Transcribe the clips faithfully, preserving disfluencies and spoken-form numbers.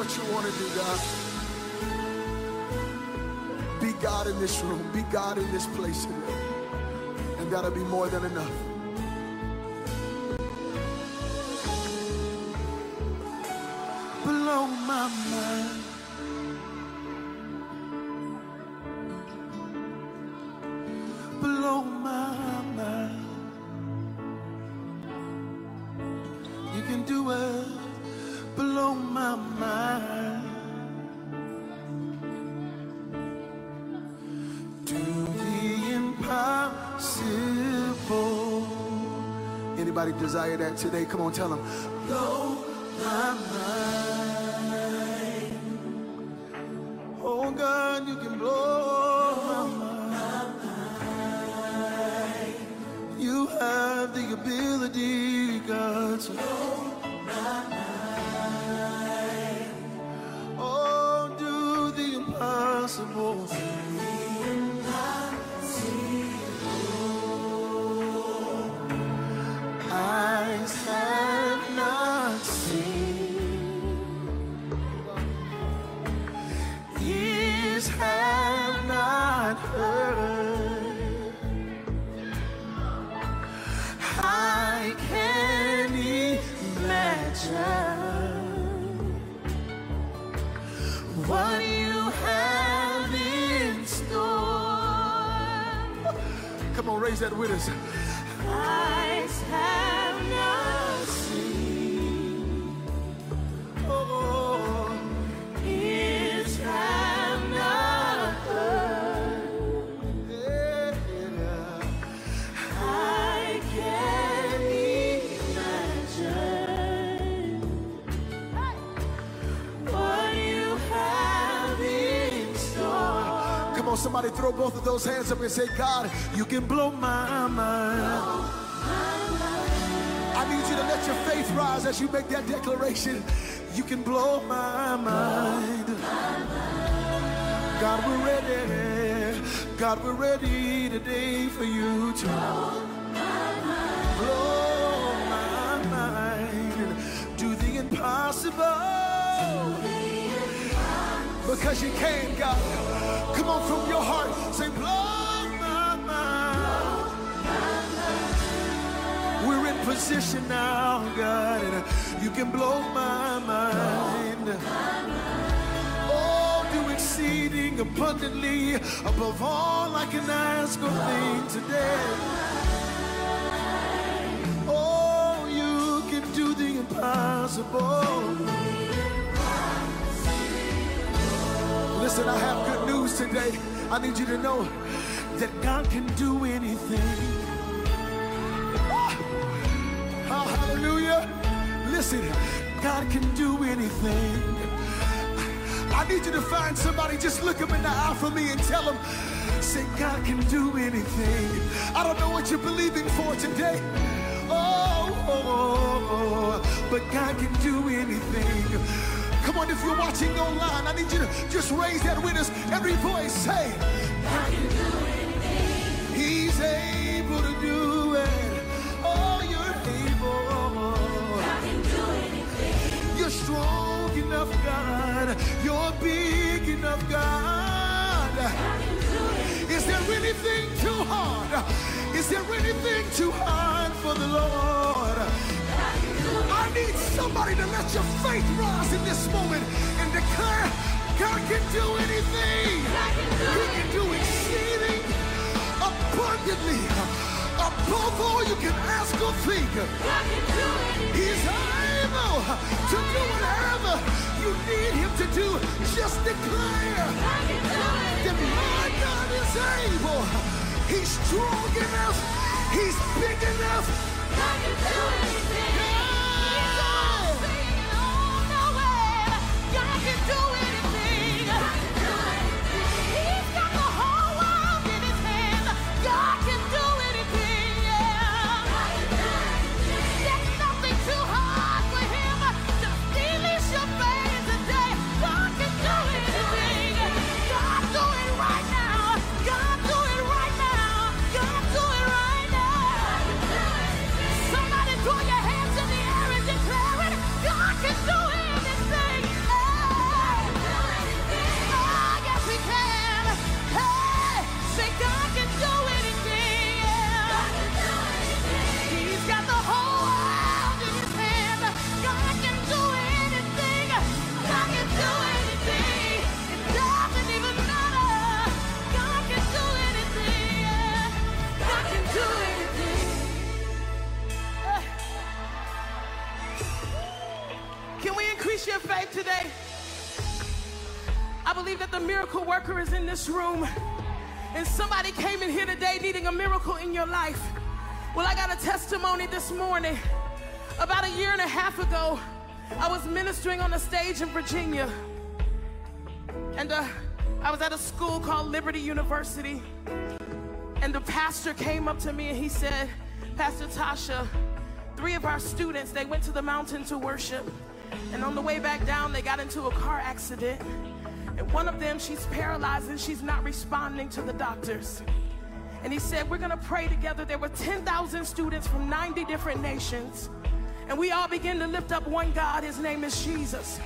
what you want to do, God. Be God in this room. Be God in this place today. And that'll be more than enough. Blow my mind. Blow my mind. You can do it. Blow my mind. Do the impossible. Anybody desire that today? Come on, tell them. Blow my mind. Oh God, you can blow my mind. You have the ability, God, to blow my mind. Oh, do the impossible. Do the impossible. Eyes have not seen, ears have not heard. I can't imagine what you have in store. Come on, raise that with us. Eyes have not seen, oh, ears have not heard. Yeah, yeah. I can't imagine what you have in store. Come on, somebody throw both of those hands up and say, God, you can blow my mind. I need you to let your faith rise as you make that declaration. You can blow my mind. God, we're ready. God, we're ready today for you to blow my mind. Do the impossible. Because you can, God. Come on from your heart. Say, blow my mind. We're in position now, God, and you can blow my mind. Oh, do exceeding abundantly above all I can ask or think today. Oh, you can do the impossible. Listen, I have good news today. I need you to know that God can do anything. Oh, hallelujah. Listen, God can do anything. I need you to find somebody, just look them in the eye for me and tell them, say, God can do anything. I don't know what you're believing for today. Oh, oh, oh, but God can do anything. Come on, if you're watching online, I need you to just raise that with us. Every voice say, God can do anything. He's able to do it. Oh, you're able. God can do anything. You're strong enough, God. You're big enough, God. God can do anything. Is there anything too hard? Is there anything too hard for the Lord? I need somebody to let your faith rise in this moment and declare, God can do anything. God can do he can do exceeding abundantly above all you can ask or think. God can do anything. He's able to do whatever you need him to do. Just declare that my God is able. He's strong enough. He's big enough. God can do anything. Yeah. God can do anything. God can do anything. He's got the whole world in his hands. God can do anything. Yeah. God can do anything. There's nothing too hard for him. Just release your faith today. God can do anything. God do it right now. God do it right now. God do it right now. God can do anything. Somebody throw your hands in the air and declare it. God can do anything. Yeah. share faith today? I believe that the miracle worker is in this room. And somebody came in here today needing a miracle in your life. Well, I got a testimony this morning. About a year and a half ago, I was ministering on a stage in Virginia. And uh, I was at a school called Liberty University. And the pastor came up to me and he said, Pastor Tasha, three of our students, they went to the mountain to worship. And on the way back down, they got into a car accident. And one of them, she's paralyzed and she's not responding to the doctors. And he said, we're going to pray together. There were ten thousand students from ninety different nations. And we all began to lift up one God. His name is Jesus.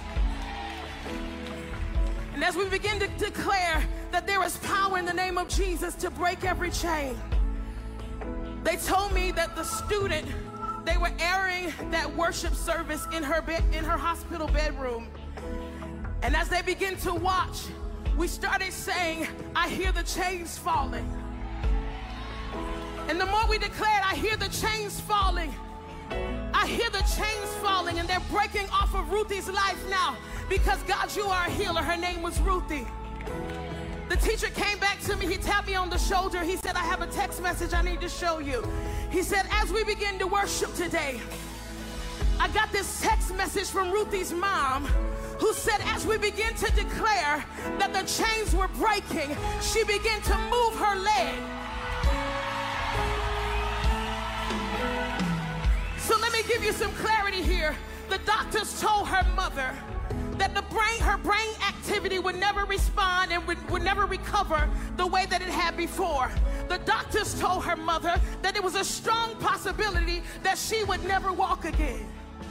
And as we begin to declare that there is power in the name of Jesus to break every chain, they told me that the student, they were airing that worship service in her bed, in her hospital bedroom. And as they began to watch, we started saying, I hear the chains falling. And the more we declared, I hear the chains falling. I hear the chains falling, and they're breaking off of Ruthie's life now. Because God, you are a healer. Her name was Ruthie. The teacher came back to me. He tapped me on the shoulder. He said, I have a text message I need to show you. He said, as we begin to worship today, I got this text message from Ruthie's mom, who said, as we begin to declare that the chains were breaking, she began to move her leg. So let me give you some clarity here. The doctors told her mother that the brain, her brain activity would never respond and would, would never recover the way that it had before. The doctors told her mother that it was a strong possibility that she would never walk again.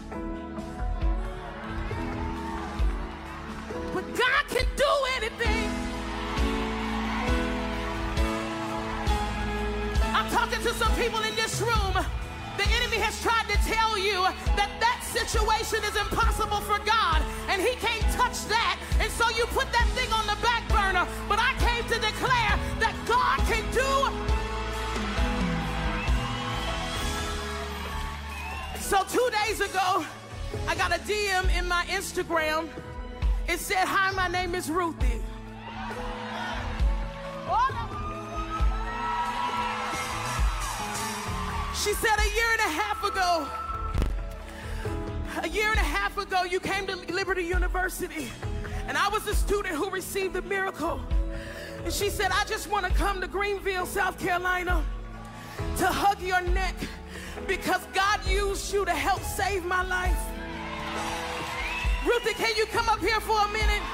But God can do anything. I'm talking to some people in this room. The enemy has tried to tell you that that situation is impossible for God, and he can't touch that, and so you put that thing on the back burner. But I came to declare that God can do. So two days ago, I got a D M in my Instagram. It said, hi, my name is Ruthie. She said, a year and a half ago, a year and a half ago, you came to Liberty University, and I was the student who received the miracle. And she said, I just want to come to Greenville, South Carolina, to hug your neck, because God used you to help save my life. Ruthie, can you come up here for a minute?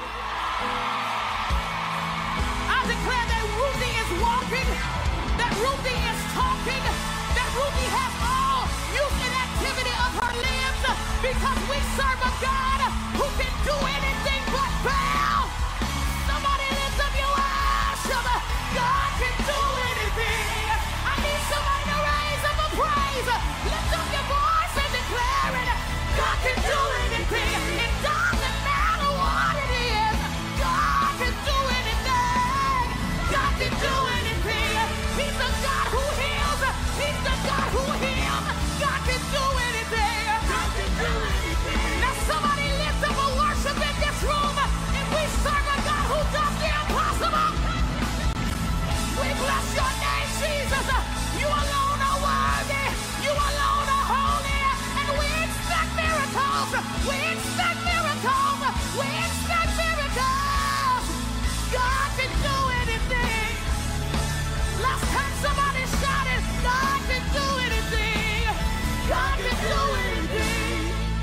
I declare that Ruthie is walking, that Ruthie is talking, that Ruthie has all use and activity of her limbs, because we serve a God who can do anything but fail. Somebody lift up your worship. God can do anything. I need somebody to raise up a praise. Lift up your voice and declare it. God can do anything. It doesn't matter what it is. God can do anything. God can do anything. He's the God who heals. He's the God who heals. God can do anything. God can do anything. Now somebody lift up a worship in this room, and we serve a God who does the impossible. We bless your name, Jesus. You alone are worthy. You alone are holy. And we expect miracles. We expect miracles. We expect miracles. God can do anything. Last time somebody shouted, God can do anything. God can do anything.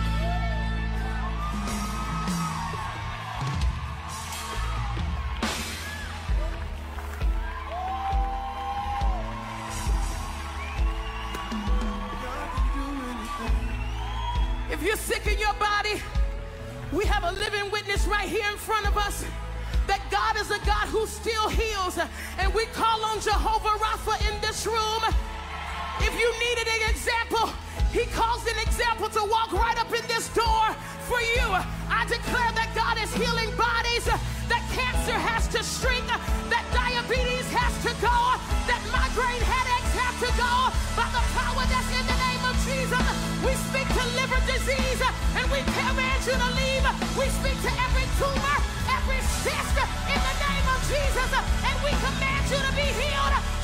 If you're sick in your body, we have a living witness right here in front of us that God is a God who still heals, and we call on Jehovah Rapha in this room. If you needed an example, he calls an example to walk right up in this door for you. I declare that God is healing bodies, that cancer has to shrink, that diabetes has to go, that migraine headaches have to go. By the power that's in the name of Jesus, we speak to liver disease, and we command you to leave. We speak to every tumor, every cyst in the name of Jesus, and we command you to be healed.